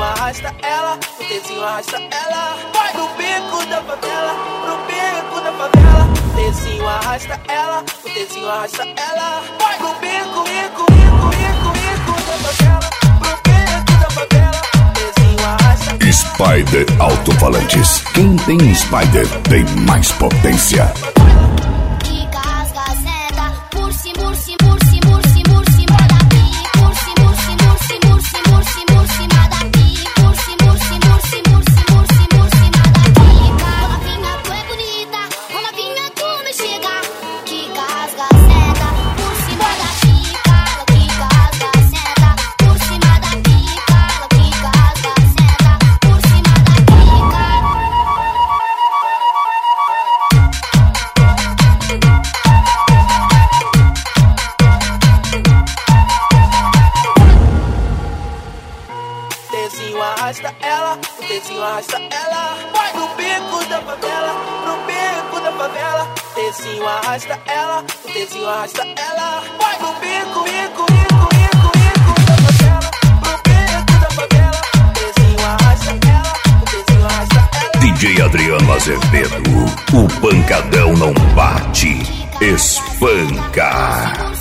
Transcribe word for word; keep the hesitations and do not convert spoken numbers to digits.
Tezinho arrasta ela, o Tezinho arrasta ela. Vai pro beco da favela, pro beco da favela. Tezinho arrasta ela, o Tezinho arrasta ela. Vai pro beco, beco, beco, beco, beco da favela, pro beco da favela. Tezinho arrasta ela. Spider Alto-Falantes. Quem tem Spider tem mais potência. Tezinho arrasta ela, o Tezinho arrasta ela. Vai pro beco da favela, pro beco da favela. Tezinho arrasta ela, o Tezinho arrasta ela. Vai pro beco, beco, beco, beco, beco da favela, pro beco da favela. Tezinho arrasta ela, o Tezinho arrasta ela. D J Adriano Azevedo, o pancadão não bate, espanca.